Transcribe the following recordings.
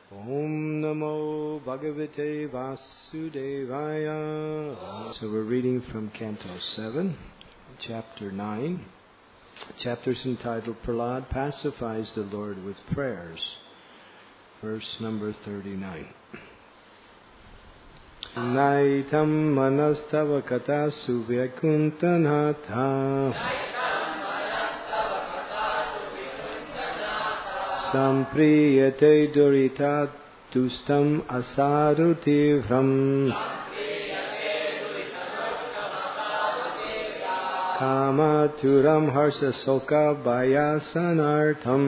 Om Namo Bhagavate Vasudevaya. So we're reading from Canto 7, Chapter 9. The chapter is entitled Prahlad Pacifies the Lord with Prayers. Verse number 39. Naitam manastava katasu vyakuntanatha Sampriyate durita tustam asarutivram Kamaturam harsa soka bayasanartham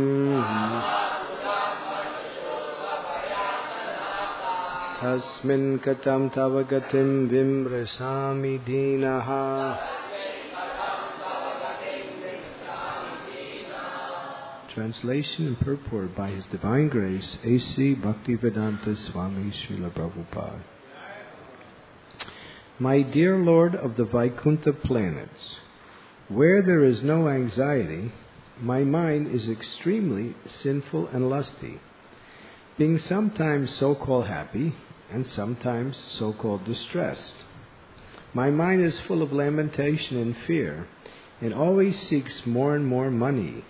Tasmin katam tavagatim vimrasami dinaha. Translation and purport by His Divine Grace, A.C. Bhaktivedanta Swami Srila Prabhupada. My dear Lord of the Vaikuntha planets, where there is no anxiety, my mind is extremely sinful and lusty, being sometimes so-called happy and sometimes so-called distressed. My mind is full of lamentation and fear and always seeks more and more money.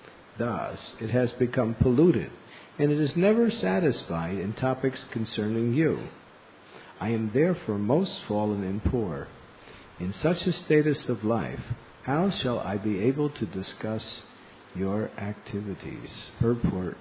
Thus, it has become polluted, and it is never satisfied in topics concerning you. I am therefore most fallen and poor. In such a status of life, how shall I be able to discuss your activities? Purport.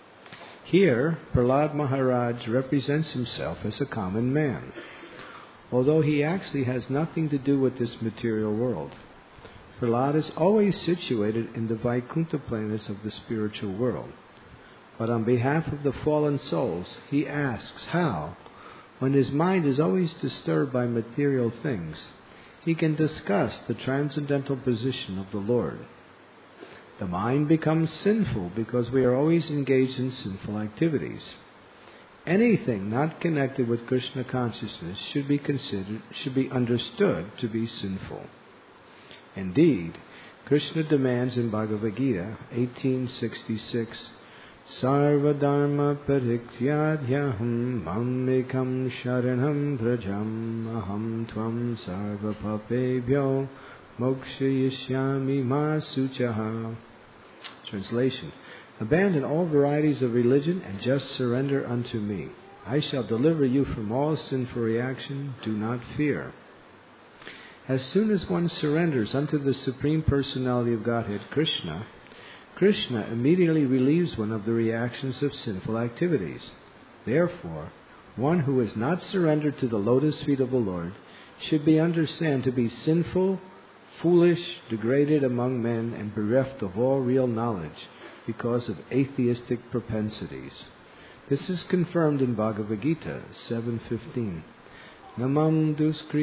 Here, Prahlad Maharaj represents himself as a common man, although he actually has nothing to do with this material world. Prahlad is always situated in the Vaikuntha planets of the spiritual world. But on behalf of the fallen souls, he asks how, when his mind is always disturbed by material things, he can discuss the transcendental position of the Lord. The mind becomes sinful because we are always engaged in sinful activities. Anything not connected with Krishna consciousness should be understood to be sinful. Indeed, Krishna demands in Bhagavad Gita 18:66, Sarva dharma parityadhyaham mamekam sharanam brajam aham tvam sarva papebhyo mokshayishyami ma suchaha. Translation. Abandon all varieties of religion and just surrender unto me. I shall deliver you from all sinful reaction. Do not fear. As soon as one surrenders unto the Supreme Personality of Godhead, Krishna, Krishna immediately relieves one of the reactions of sinful activities. Therefore, one who is not surrendered to the lotus feet of the Lord should be understood to be sinful, foolish, degraded among men, and bereft of all real knowledge because of atheistic propensities. This is confirmed in Bhagavad Gita 7:15. Namam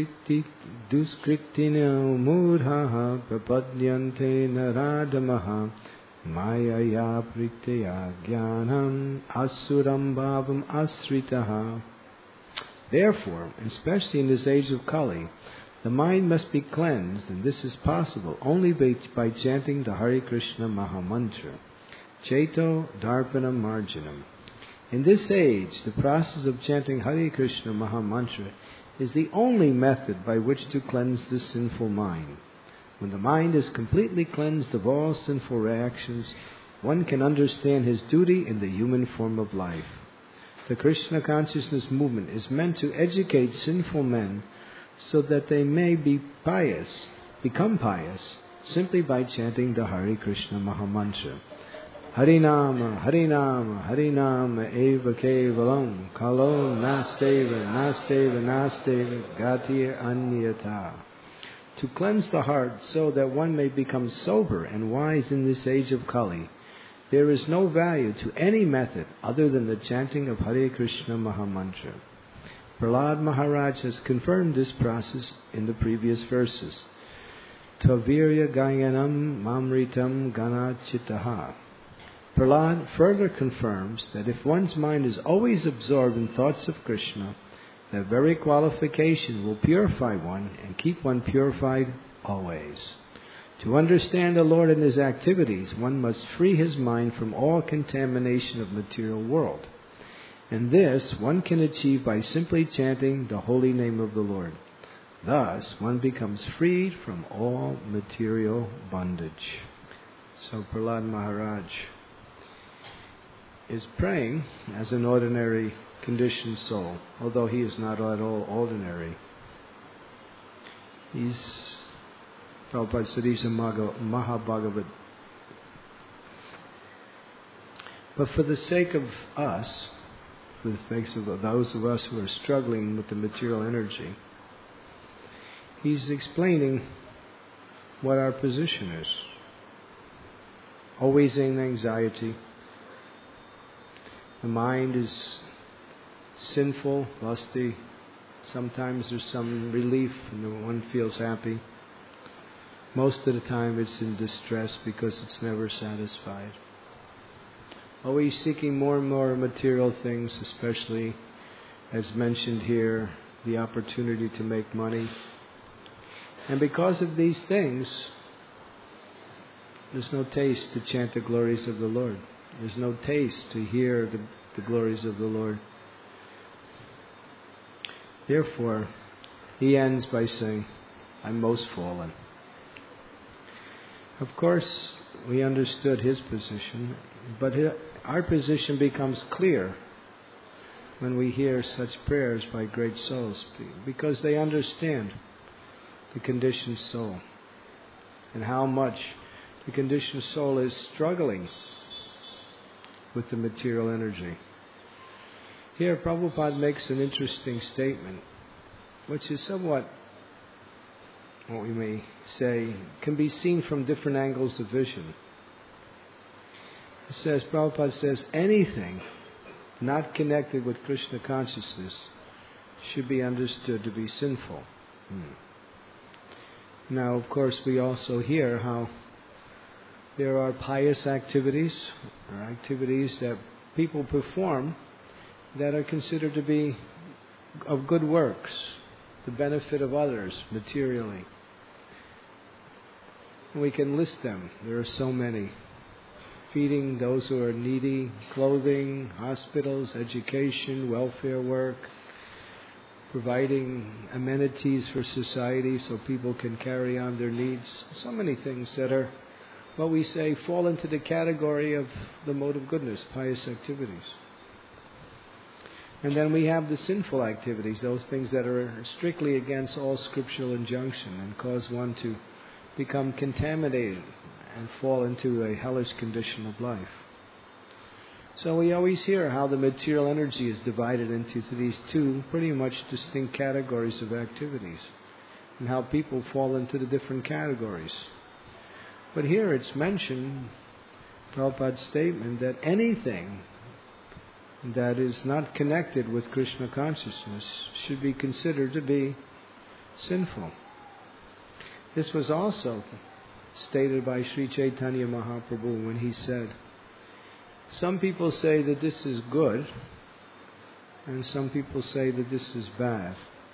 duskritina mudhaha prapadyante naradamaha mayaya pritya jnanam asuram bhavam asritaha. Therefore, especially in this age of Kali, the mind must be cleansed, and this is possible only by chanting the Hare Krishna Mahamantra, Cheto Darpana Marjanam. In this age, the process of chanting Hare Krishna Mahamantra is the only method by which to cleanse the sinful mind. When the mind is completely cleansed of all sinful reactions, one can understand his duty in the human form of life. The Krishna consciousness movement is meant to educate sinful men so that they may become pious, simply by chanting the Hare Krishna Mahamantra. Harinama, Harinama, Harinama, Eva Kevalam, Kalo Nasteva, Nasteva, Nasteva, Gatir Anyata. To cleanse the heart so that one may become sober and wise in this age of Kali, there is no value to any method other than the chanting of Hare Krishna Mahamantra. Prahlad Maharaj has confirmed this process in the previous verses. Tavirya Gayanam Mamritam Ganachitaha. Prahlad further confirms that if one's mind is always absorbed in thoughts of Krishna, that very qualification will purify one and keep one purified always. To understand the Lord and His activities, one must free his mind from all contamination of material world. And this one can achieve by simply chanting the holy name of the Lord. Thus, one becomes freed from all material bondage. So Prahlad Maharaj is praying as an ordinary conditioned soul, although he is not at all ordinary. Prabhupada said he's a Mahabhagavat. But for the sake of us, for the sake of those of us who are struggling with the material energy, he's explaining what our position is. Always in anxiety. The mind is sinful, lusty. Sometimes there's some relief and one feels happy. Most of the time it's in distress because it's never satisfied. Always seeking more and more material things, especially, as mentioned here, the opportunity to make money. And because of these things, there's no taste to chant the glories of the Lord. There's no taste to hear the glories of the Lord. Therefore, he ends by saying, I'm most fallen. Of course, we understood his position, but our position becomes clear when we hear such prayers by great souls, because they understand the conditioned soul and how much the conditioned soul is struggling with the material energy. Here, Prabhupada makes an interesting statement, which is somewhat, what we may say, can be seen from different angles of vision. Prabhupada says, anything not connected with Krishna consciousness should be understood to be sinful. Now, of course, we also hear how there are pious activities, or activities that people perform that are considered to be of good works, the benefit of others materially. We can list them. There are so many. Feeding those who are needy, clothing, hospitals, education, welfare work, providing amenities for society so people can carry on their needs. So many things that are, what we say, fall into the category of the mode of goodness, pious activities. And then we have the sinful activities, those things that are strictly against all scriptural injunction and cause one to become contaminated and fall into a hellish condition of life. So we always hear how the material energy is divided into these two pretty much distinct categories of activities, and how people fall into the different categories. But here it's mentioned, Prabhupada's statement, that anything that is not connected with Krishna consciousness should be considered to be sinful. This was also stated by Sri Chaitanya Mahaprabhu when he said, some people say that this is good, and some people say that this is bad.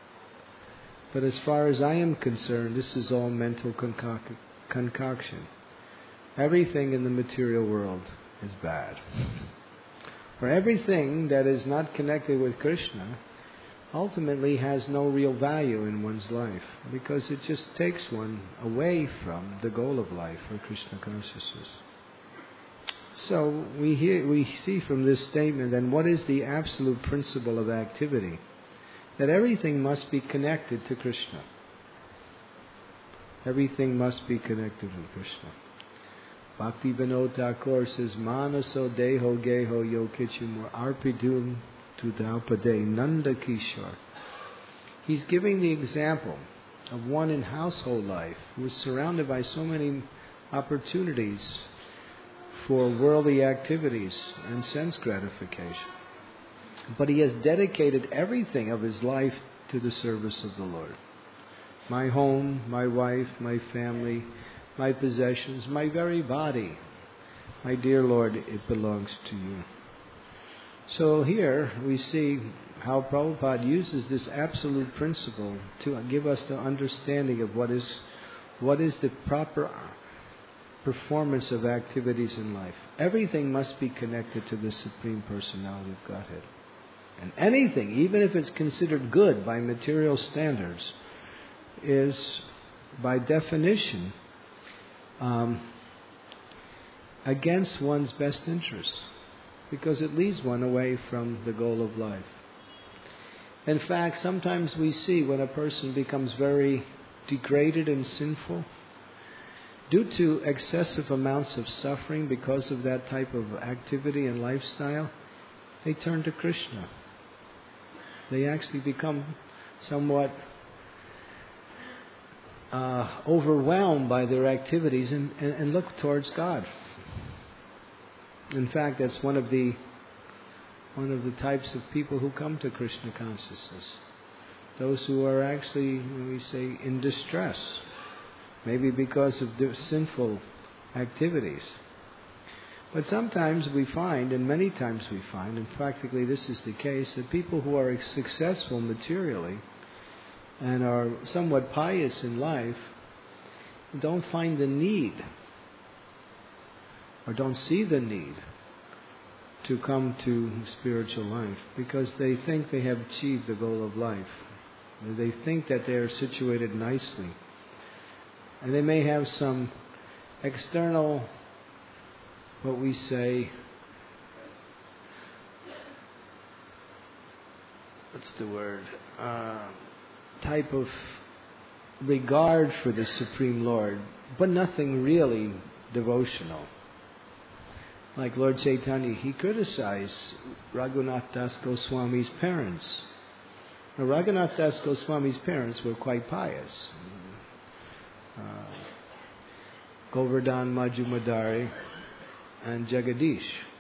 But as far as I am concerned, this is all mental concoction. Everything in the material world is bad. For everything that is not connected with Krishna ultimately has no real value in one's life, because it just takes one away from the goal of life, or Krishna consciousness. So we see from this statement, then, what is the absolute principle of activity? That everything must be connected to Krishna. Everything must be connected to Krishna. Bhakti Vinod Thakur says, Manaso Deho Geho Yokichimur Arpidum Tudaupade Nanda Kishore. He's giving the example of one in household life who is surrounded by so many opportunities for worldly activities and sense gratification. But he has dedicated everything of his life to the service of the Lord. My home, my wife, my family, my possessions, my very body. My dear Lord, it belongs to you. So here we see how Prabhupada uses this absolute principle to give us the understanding of what is the proper performance of activities in life. Everything must be connected to the Supreme Personality of Godhead. And anything, even if it's considered good by material standards, is by definition against one's best interests, because it leads one away from the goal of life. In fact, sometimes we see when a person becomes very degraded and sinful, due to excessive amounts of suffering because of that type of activity and lifestyle, they turn to Krishna. They actually become somewhat overwhelmed by their activities and look towards God. In fact, that's one of the types of people who come to Krishna consciousness. Those who are actually, we say, in distress, maybe because of their sinful activities. But sometimes we find, and many times we find, and practically this is the case, that people who are successful materially and are somewhat pious in life don't find the need, or don't see the need, to come to spiritual life, because they think they have achieved the goal of life. They think that they are situated nicely. And they may have some external, what we say, type of regard for the Supreme Lord, but nothing really devotional. Like Lord Chaitanya, he criticized Raghunath Das Goswami's parents. Now, Raghunath Das Goswami's parents were quite pious. Govardhan Majumdari and Jagadish.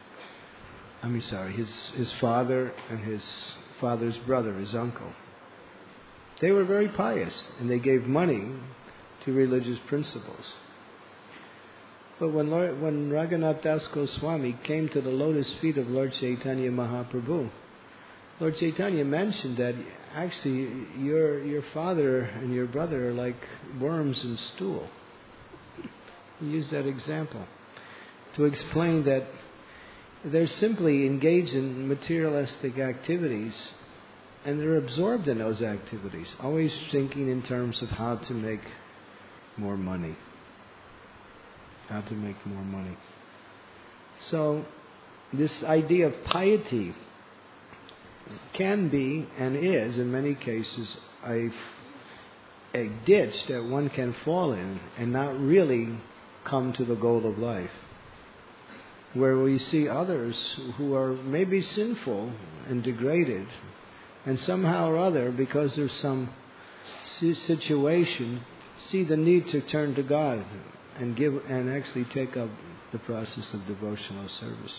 His father and his father's brother, his uncle. They were very pious, and they gave money to religious principles. But when Raghunath Das Goswami came to the lotus feet of Lord Chaitanya Mahaprabhu, Lord Chaitanya mentioned that actually your father and your brother are like worms in stool. He used that example to explain that they're simply engaged in materialistic activities, and they're absorbed in those activities, always thinking in terms of how to make more money. How to make more money. So, this idea of piety can be, and is in many cases, a ditch that one can fall in and not really come to the goal of life. Where we see others who are maybe sinful and degraded, and somehow or other, because there's some situation, see the need to turn to God and actually take up the process of devotional service.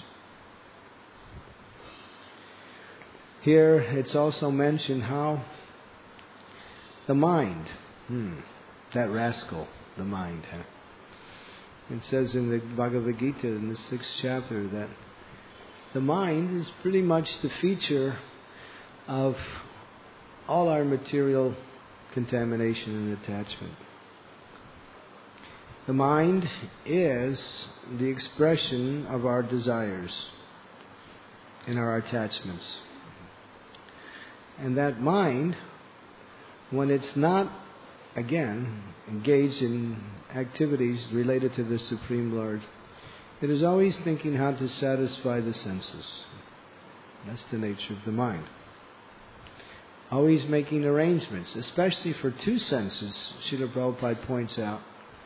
Here it's also mentioned how the mind, that rascal, the mind. It says in the Bhagavad Gita in the 6th chapter that the mind is pretty much the feature of all our material contamination and attachment. The mind is the expression of our desires and our attachments. And that mind, when it's not, again, engaged in activities related to the Supreme Lord, it is always thinking how to satisfy the senses. That's the nature of the mind. Always making arrangements, especially for two senses. Srila Prabhupada points out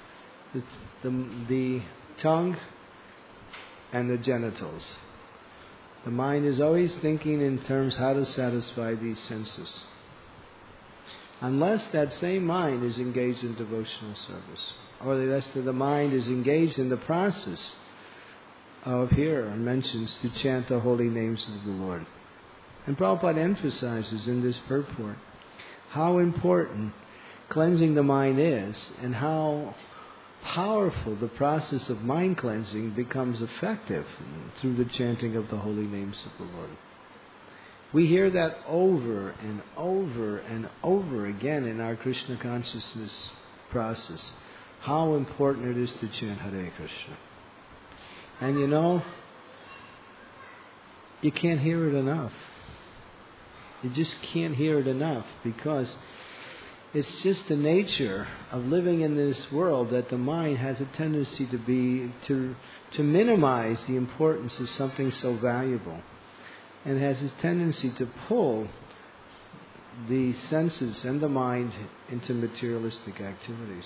the tongue and the genitals. The mind is always thinking in terms how to satisfy these senses. Unless that same mind is engaged in devotional service, or the rest of the mind is engaged in the process of, here mentions, to chant the holy names of the Lord. And Prabhupada emphasizes in this purport how important cleansing the mind is, and how powerful the process of mind cleansing becomes effective through the chanting of the holy names of the Lord. We hear that over and over and over again in our Krishna consciousness process, how important it is to chant Hare Krishna. And you can't hear it enough. You just can't hear it enough, because it's just the nature of living in this world that the mind has a tendency to minimize the importance of something so valuable, and has a tendency to pull the senses and the mind into materialistic activities.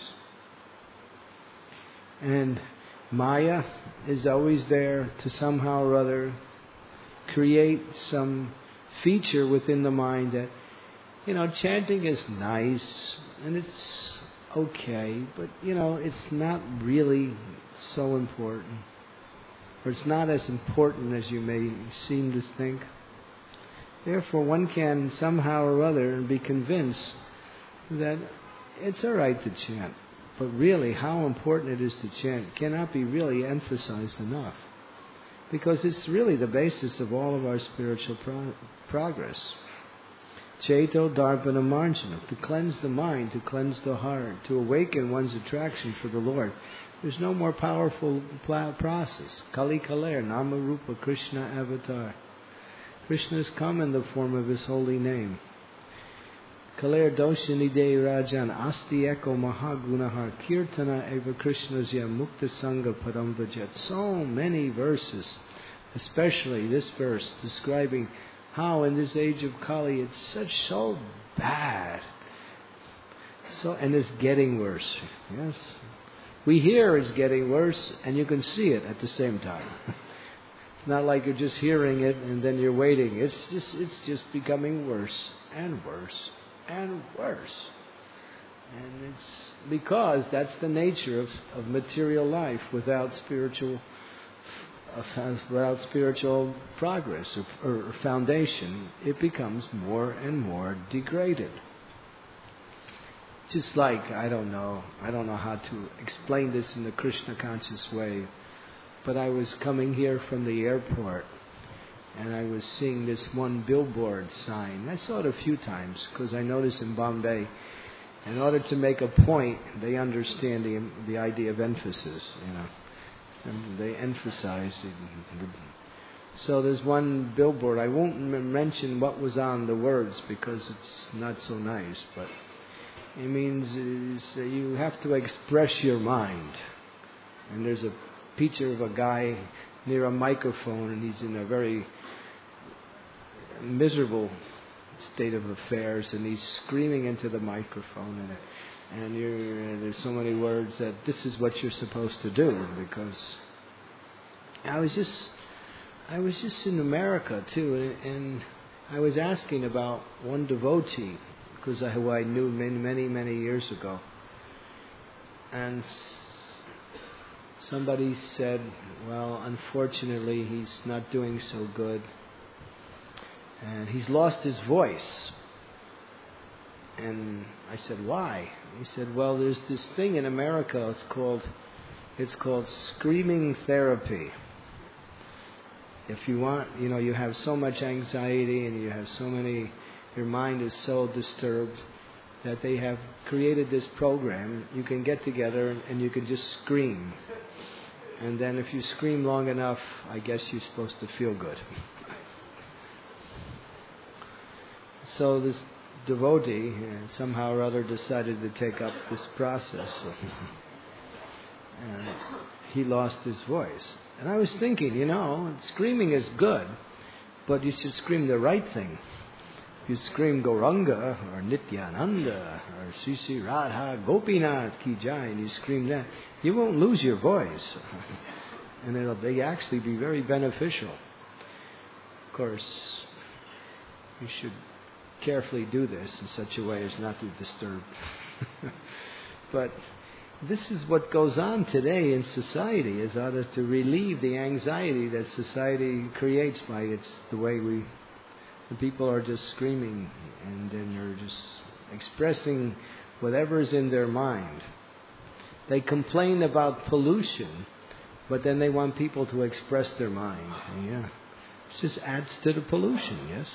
And Maya is always there to somehow or other create some feature within the mind that, chanting is nice and it's okay, but it's not really so important, or it's not as important as you may seem to think. Therefore, one can somehow or other be convinced that it's all right to chant, but really how important it is to chant cannot be really emphasized enough, because it's really the basis of all of our spiritual progress. Cheto Darpana Marjana, to cleanse the mind, to cleanse the heart, to awaken one's attraction for the Lord. There's no more powerful process. Kali Kaler, Nama Rupa, Krishna Avatar. Krishna has come in the form of His holy name. Kaler Doshanide Rajan, Asti Eko Mahagunahar, Kirtana Eva Krishnasya, Mukta Sangha Padam Vajat. So many verses, especially this verse, describing how in this age of Kali it's so bad. And it's getting worse. Yes. We hear it's getting worse, and you can see it at the same time. It's not like you're just hearing it and then you're waiting. It's just becoming worse and worse and worse. And it's because that's the nature of material life without spiritual progress or foundation. It becomes more and more degraded. Just like, I don't know how to explain this in the Krishna conscious way, but I was coming here from the airport and I was seeing this one billboard sign. I saw it a few times because I noticed in Bombay, in order to make a point, they understand the idea of emphasis, and they emphasize it. So there's one billboard. I won't mention what was on the words because it's not so nice, but it means you have to express your mind. And there's a picture of a guy near a microphone, and he's in a very miserable state of affairs, and he's screaming into the microphone, and there's so many words that this is what you're supposed to do. Because I was just in America too, and I was asking about one devotee who I knew many years ago, and somebody said, well, unfortunately he's not doing so good, and he's lost his voice. And I said, why? He said, well, there's this thing in America, it's called screaming therapy. If you want, you have so much anxiety and you have your mind is so disturbed that they have created this program. You can get together and you can just scream. And then if you scream long enough, I guess you're supposed to feel good. So this devotee somehow or other decided to take up this process. And he lost his voice. And I was thinking, screaming is good, but you should scream the right thing. If you scream Gauranga or Nityananda or Sri Sri Radha Gopinath Ki Jai, and you scream that, you won't lose your voice. And it'll actually be very beneficial. Of course, you should carefully do this in such a way as not to disturb. But this is what goes on today in society, is order to relieve the anxiety that society creates by the way the people are just screaming, and then you're just expressing whatever's in their mind. They complain about pollution, but then they want people to express their mind. Yeah, it just adds to the pollution, yes?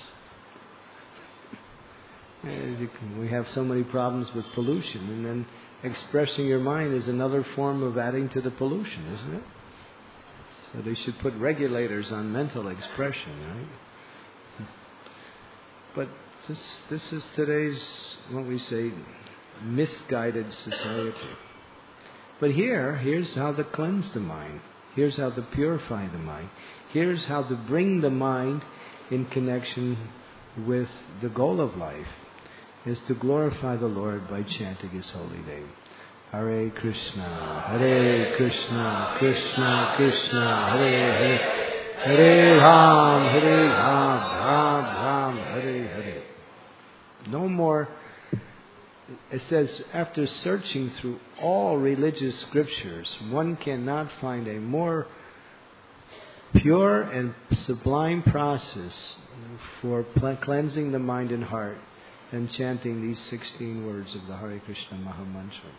We have so many problems with pollution, and then expressing your mind is another form of adding to the pollution, isn't it? So they should put regulators on mental expression, right? But This is today's, what we say, misguided society. But here's how to cleanse the mind. Here's how to purify the mind. Here's how to bring the mind in connection with the goal of life, is to glorify the Lord by chanting His holy name. Hare Krishna, Hare Krishna, Krishna Krishna, Hare Hare, Hare Ram, Ram Ram, Hare Hare. No more. It says, after searching through all religious scriptures, one cannot find a more pure and sublime process for cleansing the mind and heart than chanting these 16 words of the Hare Krishna Maha Mantra.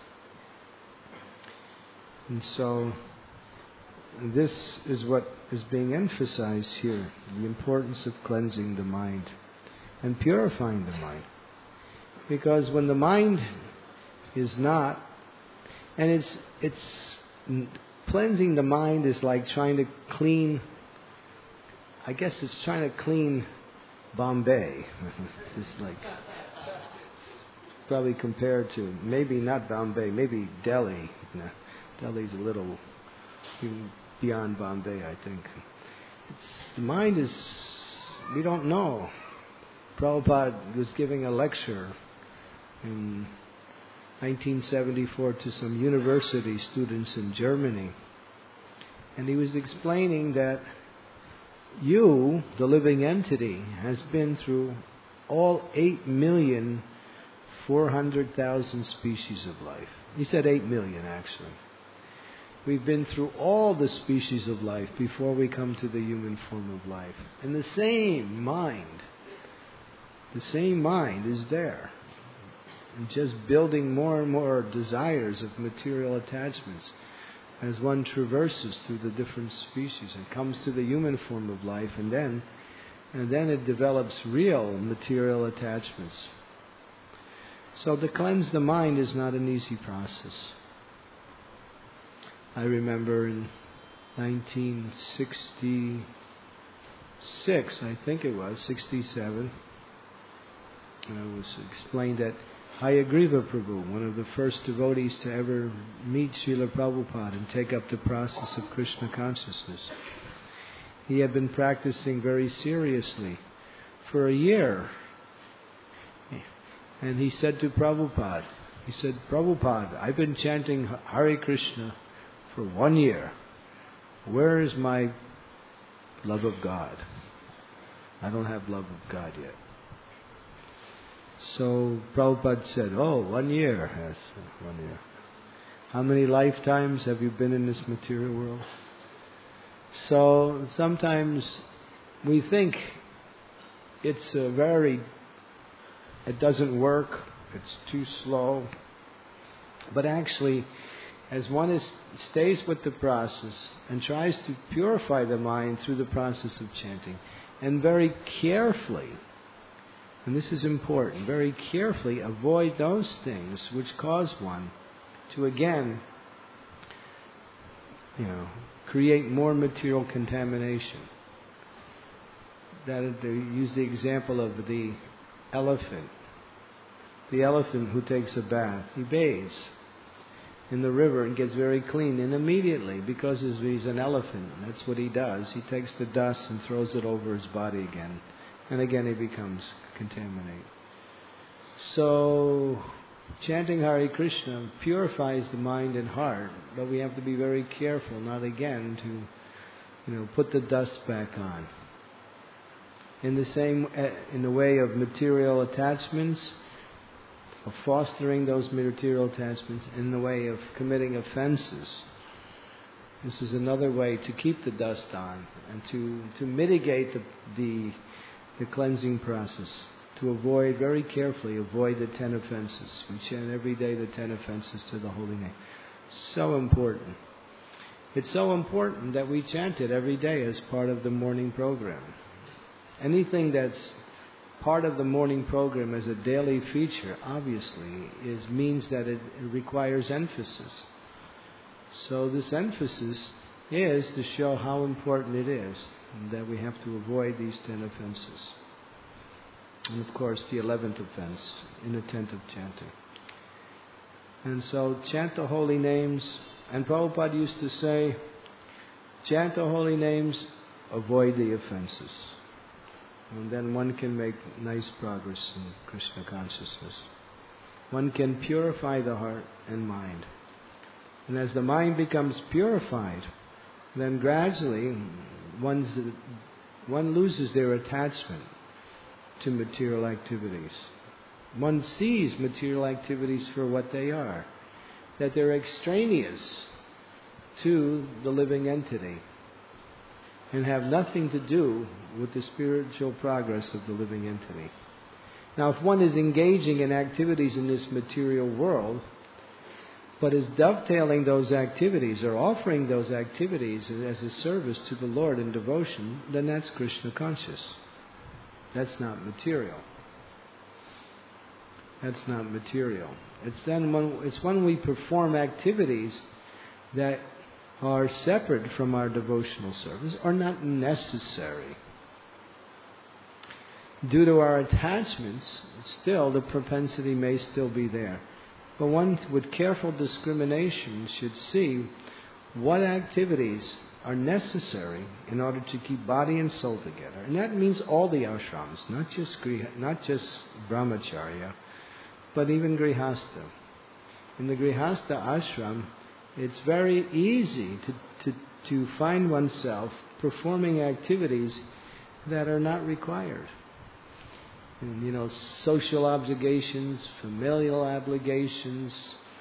And so, this is what is being emphasized here, the importance of cleansing the mind and purifying the mind. Because when the mind is not, and it's cleansing the mind is like trying to clean, I guess it's trying to clean Bombay. It's just like, probably compared to, maybe not Bombay, maybe Delhi. Delhi's a little beyond Bombay, I think. The mind is, we don't know. Prabhupada was giving a lecture in 1974 to some university students in Germany. And he was explaining that you, the living entity, has been through all 8,400,000 species of life. He said 8 million, actually. We've been through all the species of life before we come to the human form of life. And the same mind is there. And just building more and more desires of material attachments as one traverses through the different species and comes to the human form of life, and then it develops real material attachments. So to cleanse the mind is not an easy process. I remember in 1966, I think it was, 67, I was explained that Hayagriva Prabhu, one of the first devotees to ever meet Srila Prabhupada and take up the process of Krishna consciousness, he had been practicing very seriously for a year. And he said to Prabhupada, Prabhupada, I've been chanting Hare Krishna for 1 year. Where is my love of God? I don't have love of God yet. So Prabhupada said, 1 year. Yes, 1 year. How many lifetimes have you been in this material world? So sometimes we think it doesn't work, it's too slow. But actually, as one stays with the process and tries to purify the mind through the process of chanting, and very carefully, and this is important, very carefully avoid those things which cause one to again, create more material contamination. They use the example of the elephant. The elephant who takes a bath, he bathes in the river and gets very clean, and immediately, because he's an elephant, that's what he does, he takes the dust and throws it over his body again. And again he becomes contaminated. So, chanting Hare Krishna purifies the mind and heart, but we have to be very careful not again to, put the dust back on. In the way of material attachments, of fostering those material attachments, in the way of committing offenses. This is another way to keep the dust on and to mitigate the cleansing process, to avoid, very carefully avoid the 10 offenses. We chant every day the 10 offenses to the holy name. So important. It's so important that we chant it every day as part of the morning program. Anything that's part of the morning program as a daily feature, obviously, means that it requires emphasis. So this emphasis is to show how important it is, and that we have to avoid these 10 offenses. And of course, the 11th offense, inattentive chanting. And so, chant the holy names. And Prabhupada used to say, chant the holy names, avoid the offenses. And then one can make nice progress in Krishna consciousness. One can purify the heart and mind. And as the mind becomes purified, then gradually one loses their attachment to material activities. One sees material activities for what they are, that they're extraneous to the living entity and have nothing to do with the spiritual progress of the living entity. Now, if one is engaging in activities in this material world, but is dovetailing those activities or offering those activities as a service to the Lord in devotion, then that's Krishna conscious. That's not material. That's not material. It's when we perform activities that are separate from our devotional service or not necessary. Due to our attachments, still the propensity may still be there. But one with careful discrimination should see what activities are necessary in order to keep body and soul together. And that means all the ashrams, not just brahmacharya, but even grihastha. In the grihastha ashram, it's very easy to find oneself performing activities that are not required. And, social obligations, familial obligations,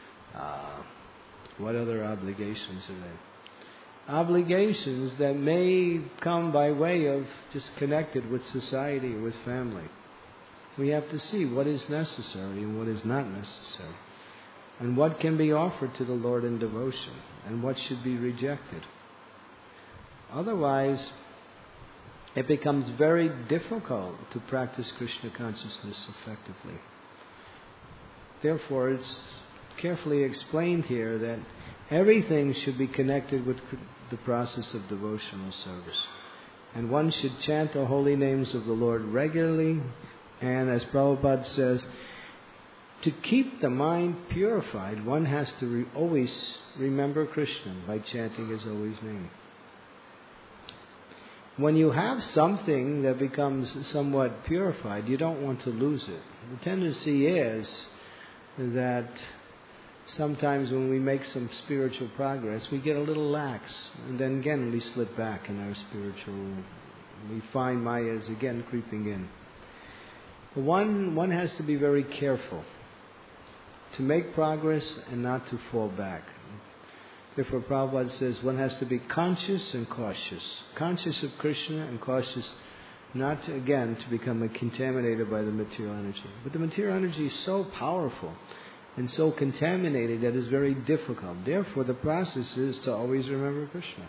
what other obligations are there? Obligations that may come by way of just connected with society, with family. We have to see what is necessary and what is not necessary, and what can be offered to the Lord in devotion, and what should be rejected. Otherwise, it becomes very difficult to practice Krishna consciousness effectively. Therefore, it's carefully explained here that everything should be connected with the process of devotional service. And one should chant the holy names of the Lord regularly, and as Prabhupada says, to keep the mind purified, one has to always remember Krishna by chanting his holy name. When you have something that becomes somewhat purified, you don't want to lose it. The tendency is that sometimes when we make some spiritual progress, we get a little lax, and then again we slip back in our we find Maya's again creeping in. But one has to be very careful to make progress and not to fall back. Therefore, Prabhupada says one has to be conscious and cautious. Conscious of Krishna and cautious not to, again, to become contaminated by the material energy. But the material energy is so powerful and so contaminated that it's very difficult. Therefore, the process is to always remember Krishna.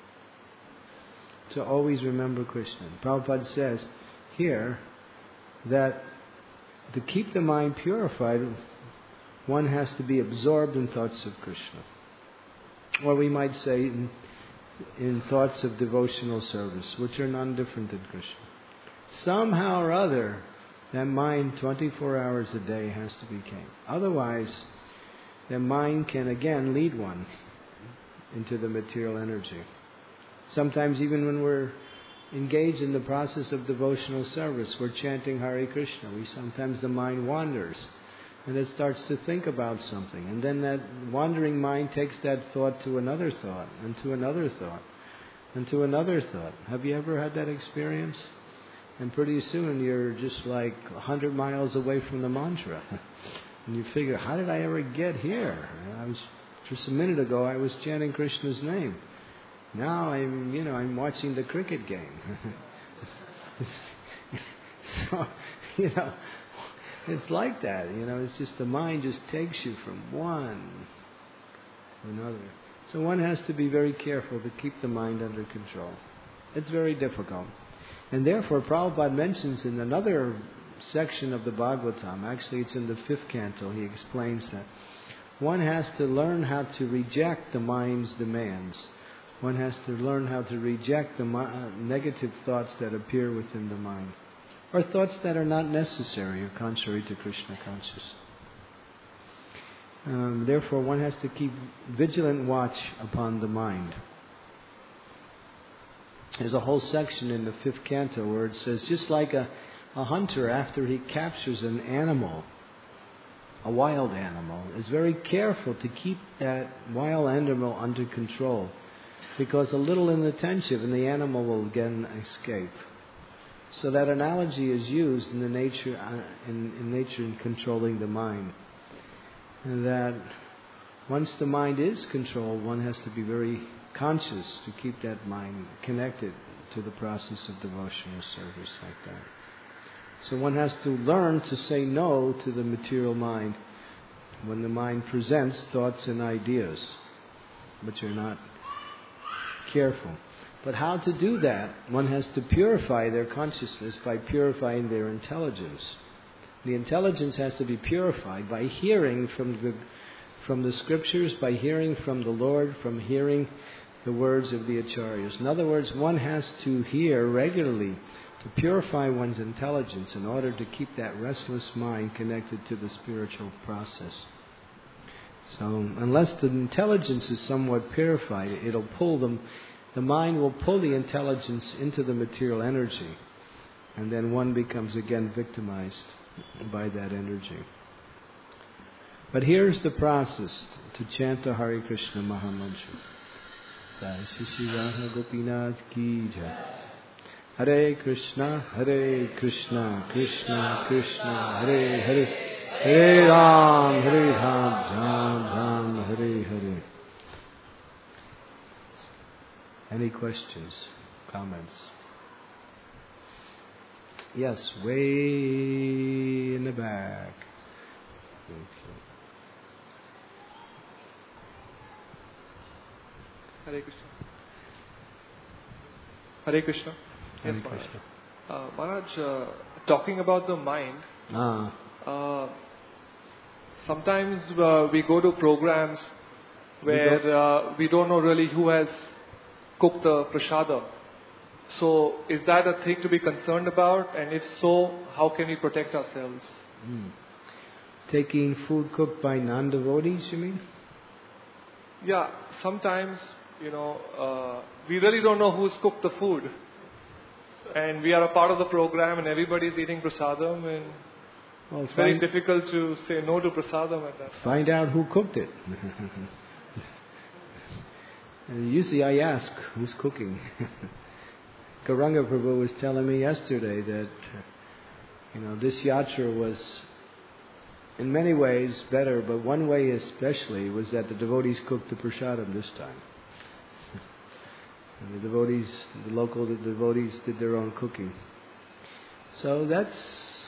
To always remember Krishna. Prabhupada says here that to keep the mind purified, one has to be absorbed in thoughts of Krishna. Or we might say in thoughts of devotional service, which are none different than Krishna. Somehow or other, that mind 24 hours a day has to be came. Otherwise, that mind can again lead one into the material energy. Sometimes even when we're engaged in the process of devotional service, we're chanting Hare Krishna. Sometimes the mind wanders. And it starts to think about something. And then that wandering mind takes that thought to another thought, and to another thought, and to another thought. Have you ever had that experience? And pretty soon you're just like 100 miles away from the mantra. And you figure, how did I ever get here? Just a minute ago I was chanting Krishna's name. Now I'm watching the cricket game. So, it's like that, it's just the mind just takes you from one to another. So one has to be very careful to keep the mind under control. It's very difficult. And therefore Prabhupada mentions in another section of the Bhagavatam, actually it's in the 5th canto, he explains that one has to learn how to reject the mind's demands. One has to learn how to reject the negative thoughts that appear within the mind. or thoughts that are not necessary or contrary to Krishna consciousness. Therefore, one has to keep vigilant watch upon the mind. There's a whole section in the 5th canto where it says, just like a hunter, after he captures an animal, a wild animal, is very careful to keep that wild animal under control, because a little inattention and the animal will again escape. So that analogy is used in the nature in controlling the mind. And that once the mind is controlled, one has to be very conscious to keep that mind connected to the process of devotional service like that. So one has to learn to say no to the material mind when the mind presents thoughts and ideas, but you're not careful. But how to do that? One has to purify their consciousness by purifying their intelligence. The intelligence has to be purified by hearing from the scriptures, by hearing from the Lord, from hearing the words of the acharyas. In other words, one has to hear regularly to purify one's intelligence in order to keep that restless mind connected to the spiritual process. So unless the intelligence is somewhat purified, it'll pull them. The mind will pull the intelligence into the material energy, and then one becomes again victimized by that energy. But here's the process to chant the Hare Krishna Mahamantra. Jai Shri Radha Gopinath Ki Jai. Hare Krishna, Krishna Krishna, Hare Hare, Hare Ram, Ram, Hare Hare. Any questions, comments? Yes, way in the back. Okay. Hare Krishna. Hare Krishna. Yes, Hare Krishna. Maharaj, talking about the mind, sometimes we go to programs where we don't know really who has cooked the prasadam. So is that a thing to be concerned about? And if so, how can we protect ourselves? Taking food cooked by non-devotees, you mean? Yeah, sometimes, we really don't know who's cooked the food. And we are a part of the program and everybody's eating prasadam, and it's very difficult to say no to prasadam at that time. Find out who cooked it. And usually I ask, who's cooking? Gauranga Prabhu was telling me yesterday that, this yatra was in many ways better, but one way especially was that the devotees cooked the prasadam this time. And the local devotees did their own cooking. So that's,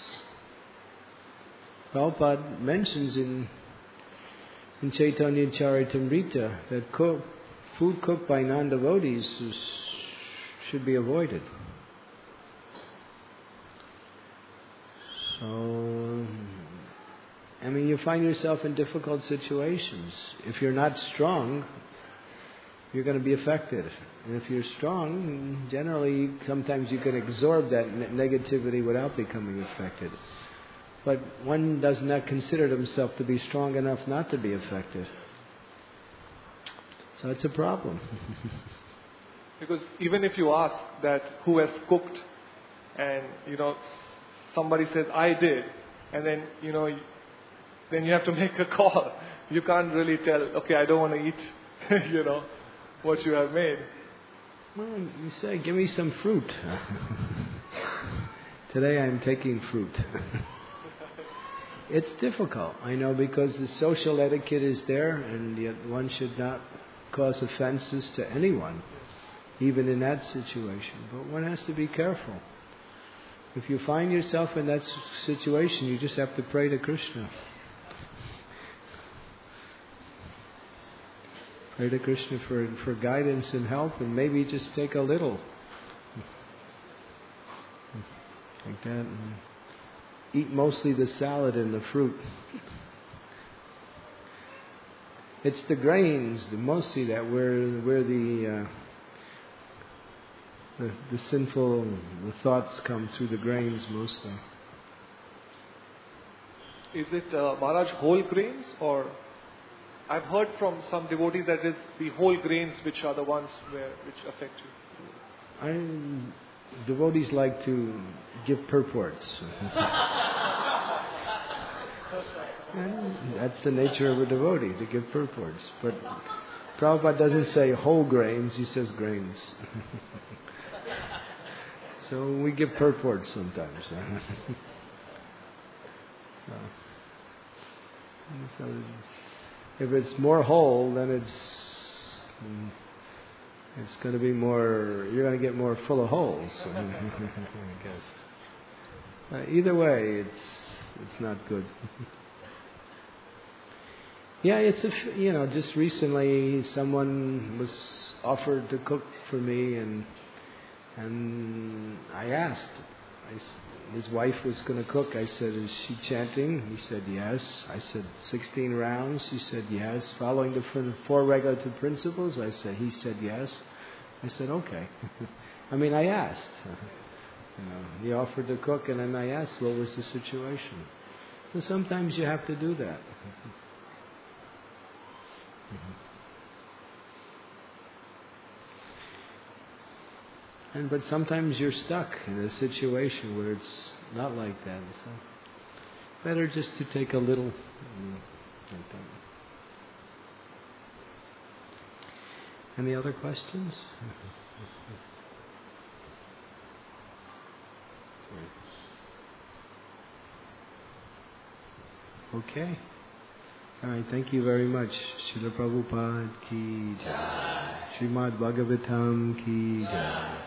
Prabhupada mentions in Chaitanya Charitamrita that food cooked by non-devotees should be avoided. So, you find yourself in difficult situations. If you're not strong, you're going to be affected. And if you're strong, generally, sometimes you can absorb that negativity without becoming affected. But one does not consider himself to be strong enough not to be affected. So it's a problem. Because even if you ask that who has cooked, and somebody says I did, and then then you have to make a call. You can't really tell, okay, I don't want to eat, what you have made. Well, you say, give me some fruit. Today I'm taking fruit. It's difficult, I know, because the social etiquette is there, and yet one should not cause offenses to anyone, even in that situation. But one has to be careful. If you find yourself in that situation, you just have to pray to Krishna. Pray to Krishna for guidance and help, and maybe just take a little. Like that. And eat mostly the salad and the fruit. It's the grains, mostly, that where the the sinful, the thoughts come through the grains mostly. Is it Maharaj whole grains, or I've heard from some devotees that it is the whole grains which are the ones which affect you? Devotees like to give purports. And that's the nature of a devotee, to give purports. But Prabhupada doesn't say whole grains, he says grains. So we give purports sometimes. So if it's more whole, then it's going to be more. You're going to get more full of holes. I guess. Either way, it's not good. Yeah, just recently someone was offered to cook for me, and I asked. His wife was going to cook. I said, "Is she chanting?" He said, "Yes." I said, 16 rounds? He said, "Yes." Following the 4 regulative principles? He said, "Yes." I said, "Okay." I asked. He offered to cook, and then I asked, what was the situation? So sometimes you have to do that. But sometimes you're stuck in a situation where it's not like that. So better just to take a little. Like that. Any other questions? Okay. All right, thank you very much. Srila Prabhupada ki jai. Srimad Bhagavatam ki jai.